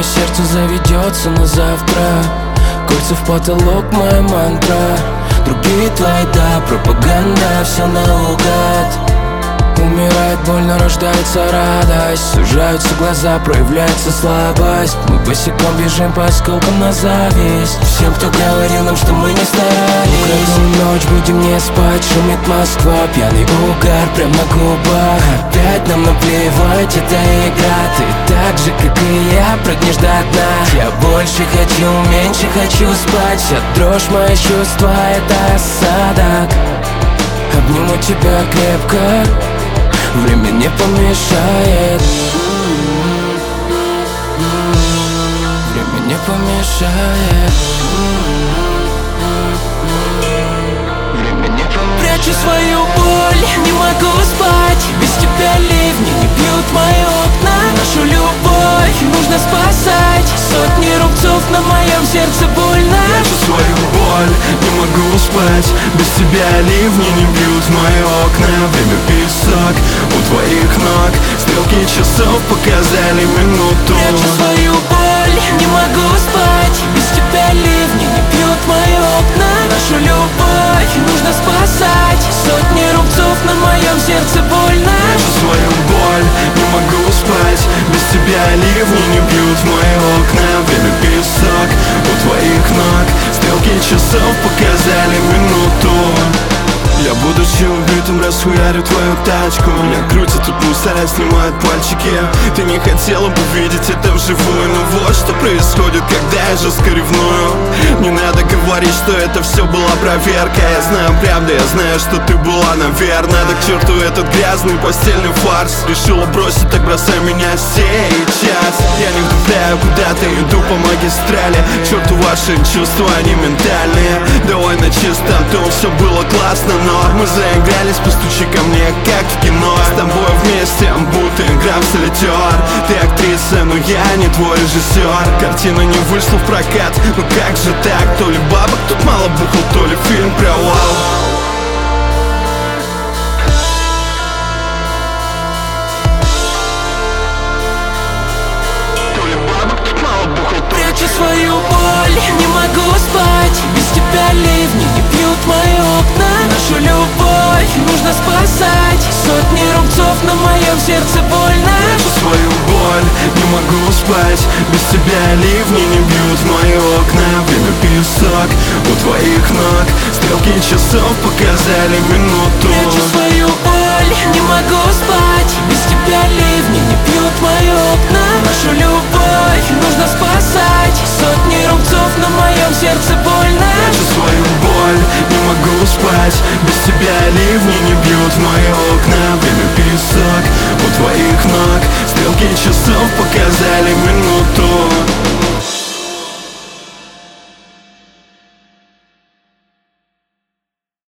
мое сердце заведется на завтра. Кольца в потолок, моя мантра. Другие твои, да, пропаганда, все наугад. Умирает больно, рождается радость. Сужаются глаза, проявляется слабость. Мы босиком бежим по осколкам на зависть. Всем, кто говорил нам, что мы не старались. Каждую ночь будем не спать, шумит Москва. Пьяный угар прям на губах. Опять нам наплевать, это игра. Ты так же, как и я, прыгнешь до дна. Я больше хочу, меньше хочу спать. Вся дрожь, мои чувства, это осадок. Обниму тебя крепко, время не помешает. Время не помешает. Время не помешает. Прячу свою боль, не могу спать. Без тебя ливни не бьют мои окна. Нашу любовь нужно спасать. Сотни рубцов на моем сердце больно. Прячу свою боль, не могу спать. Без тебя ливни не бьют мои окна. Время песок у твоих ног. Стрелки часов показали минуту. Прячу свою боль, не могу спать. Без тебя ливни не бьют мои окна. Нашу любовь нужно спасать. Сотни рубцов на моем сердце больно. Прячу свою боль, не могу спать. Без тебя ливни не бьют мои окна. Время песок у твоих ног. Стрелки часов показали минуту. Я, будучи убитым, расхуярю твою тачку. Меня крутит тут мусора, снимают пальчики. Ты не хотела бы видеть это вживую. Но вот что происходит, когда я жестко ревную. Не надо говорить, что это все была проверка. Я знаю правду, я знаю, что ты была, наверное. Да к черту этот грязный постельный фарс. Решила бросить, так бросай меня сейчас. Я не вдупляю, куда-то иду по магистрали. К черту ваши чувства, они ментальные. Давай на чистоту, все было классно, но мы заигрались, постучи ко мне, как в кино. С тобой вместе, будто игра в солитер. Ты актриса, но я не твой режиссер. Картина не вышла в прокат, ну как же так? То ли бабок тут мало бухал, то ли фильм провал. Прячу свою боль, не могу спать. Без тебя ливни не бьют мои окна. Нашу любовь нужно спасать. Сотни рубцов на моем сердце больно. Прячу свою боль, не могу спать. Без тебя ливни не бьют мои окна. Время песок у твоих ног. Стрелки часов показали минуту. Прячу свою боль, не могу спать. Без тебя ливни не бьют мои окна. Нашу любовь нужно спасать. Сотни рубцов на моем сердце больно. Прячу свою боль, не могу спать. Без тебя ливни не бьют мои окна. Время песок у твоих ног. Стрелки часов показали